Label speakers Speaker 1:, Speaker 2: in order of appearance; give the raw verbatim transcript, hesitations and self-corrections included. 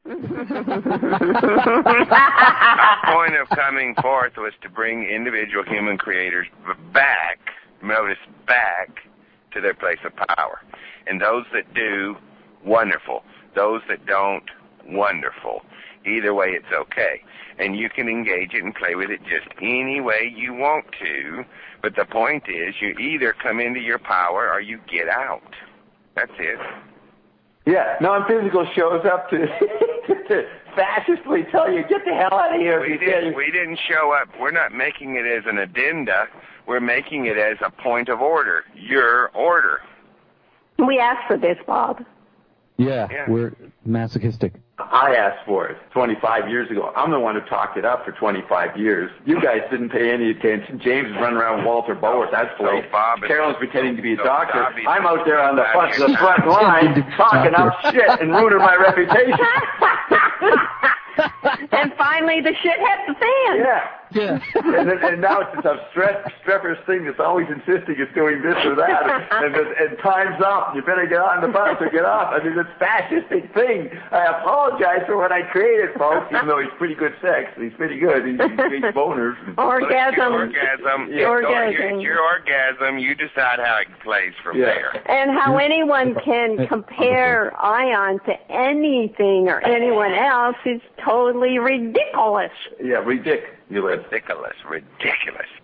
Speaker 1: Our point of coming forth was to bring individual human creators back, notice back, to their place of power. And those that do, wonderful. Those that don't, wonderful. Either way, it's okay. And you can engage it and play with it just any way you want to. But the point is, you either come into your power or you get out. That's it.
Speaker 2: Yeah, non-physical shows up to, to fascistly tell you, get the hell out of here.
Speaker 1: We didn't, we didn't show up. We're not making it as an addenda. We're making it as a point of order. Your order.
Speaker 3: We asked for this, Bob.
Speaker 4: Yeah,
Speaker 1: Yeah.
Speaker 4: we're masochistic.
Speaker 2: I asked for it twenty-five years ago. I'm the one who talked it up for twenty-five years. You guys didn't pay any attention. James is running around with Walter Bowers. That's
Speaker 1: So
Speaker 2: great.
Speaker 1: Bob is-
Speaker 2: Carolyn's pretending to be a
Speaker 1: so
Speaker 2: doctor.
Speaker 1: Bob is-
Speaker 2: I'm out there on the front,
Speaker 1: Bob
Speaker 2: the
Speaker 1: is-
Speaker 2: front line talking up shit and ruining my reputation.
Speaker 3: And finally, the shit hit the fan.
Speaker 2: Yeah.
Speaker 4: Yeah.
Speaker 2: and, then, and now it's a stress, strepper's thing that's always insisting it's doing this or that. And, and, and time's up. You better get on the bus or get off. I mean, it's a fascistic thing. I apologize for what I created, folks, even though he's pretty good sex. He's pretty good. He, he creates boners.
Speaker 3: Orgasm.
Speaker 1: Orgasm.
Speaker 3: Yeah. Orgasm.
Speaker 1: Your, your orgasm, you decide how it plays from
Speaker 2: Yeah.
Speaker 1: there.
Speaker 3: And how anyone can compare Ion to anything or anyone else is totally ridiculous.
Speaker 2: Yeah, ridiculous.
Speaker 1: Ridiculous. Ridiculous.